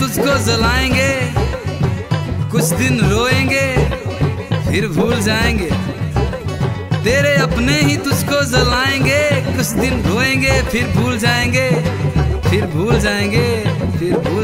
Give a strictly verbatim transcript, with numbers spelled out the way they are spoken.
तुझको जलाएंगे, कुछ दिन रोएंगे फिर भूल जाएंगे। तेरे अपने ही तुझको जलाएंगे, कुछ दिन रोएंगे फिर भूल जाएंगे, फिर भूल जाएंगे, फिर भूल